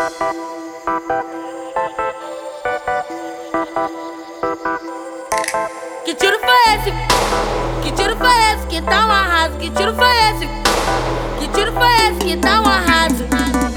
Que tiro foi esse? Que tiro foi esse que tá um arraso? Que tiro foi esse? Que tiro foi esse que tá um arraso?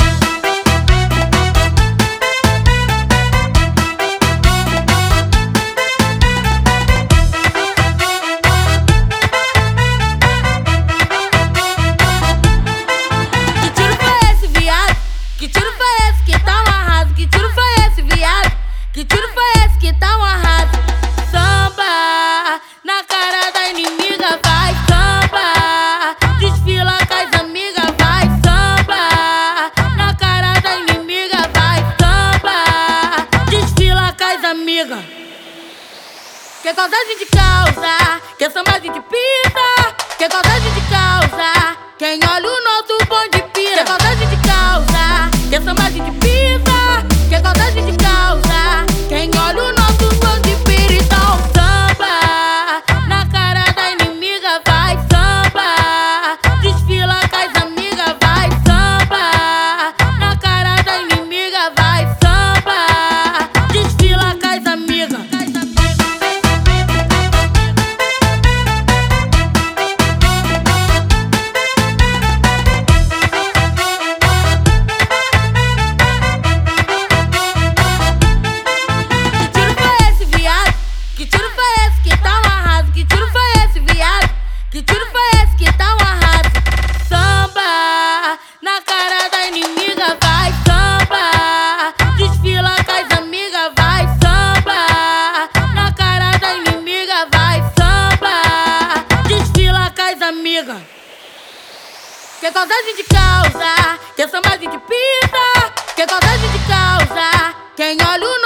Que tiro foi esse, viado? Que tiro foi esse que tá um arraso? Que tiro foi esse, viado? Que tiro foi esse que tá um arraso? Samba na cara da inimiga, vai samba. Desfila com as amigas, vai samba. Na cara da inimiga, vai samba. Desfila com as amigas. Que causa a gente causa, que samba a gente pisa. Que causa a gente causa, quem olha o nosso bonde pira. Que causa a gente causa, que samba a gente pisa. Que causa a gente causa, quem olha o nosso bonde pira. Então samba na cara da inimiga, vai samba. Desfila com as amigas, vai samba. Na cara da inimiga, vai samba. Desfila com as amigas. Que tiro foi esse que tá um arraso? Que tiro foi esse, viado? Que tiro foi esse que tá um arraso? Samba na cara da inimiga, vai samba. Desfila com as amigas, vai samba. Na cara da inimiga, vai samba. Desfila com as amigas. Que causa a gente causa, que samba a gente pisa. Que causa a gente causa, quem olha o